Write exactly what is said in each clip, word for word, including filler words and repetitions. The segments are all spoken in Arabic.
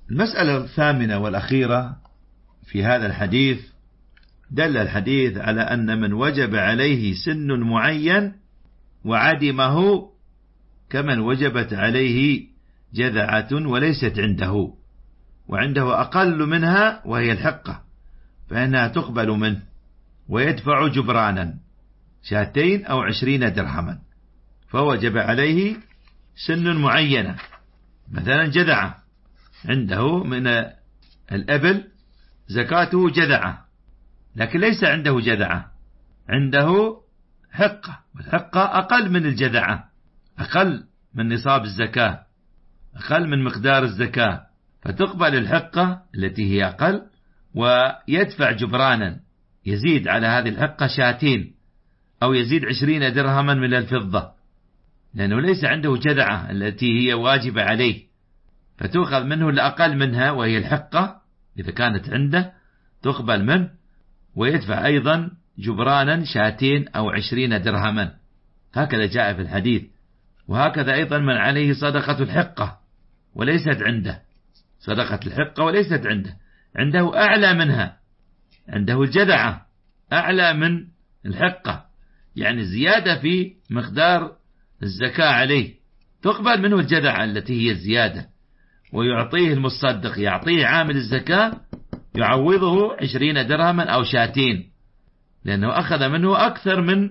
المسألة الثامنة والأخيرة في هذا الحديث، دل الحديث على أن من وجب عليه سن معين وعدمه كمن وجبت عليه جذعة وليست عنده، وعنده أقل منها وهي الحقة، فإنها تقبل منه ويدفع جبرانا شاتين أو عشرين درهما. فوجب عليه سن معينة، مثلا جذعة، عنده من الأبل زكاته جذعة، لكن ليس عنده جذعة، عنده حقة، والحقة أقل من الجذعة، أقل من نصاب الزكاة، أقل من مقدار الزكاة، فتقبل الحقة التي هي أقل ويدفع جبرانا يزيد على هذه الحقة شاتين أو يزيد عشرين درهما من الفضة، لأنه ليس عنده جذعة التي هي واجبة عليه، فتأخذ منه الأقل منها وهي الحقة إذا كانت عنده تقبل منه، ويدفع أيضا جبرانا شاتين أو عشرين درهما، هكذا جاء في الحديث. وهكذا أيضا من عليه صدقة الحقة وليست عنده، صدقة الحقة وليست عنده، عنده أعلى منها، عنده الجذعة أعلى من الحقة، يعني زيادة في مقدار الزكاة عليه، تقبل منه الجذعة التي هي الزيادة، ويعطيه المصدق، يعطيه عامل الزكاة يعوضه عشرين درهما أو شاتين، لأنه أخذ منه أكثر من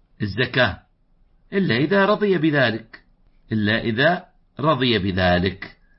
الزكاة، إلا إذا رضي بذلك، إلا إذا رضي بذلك.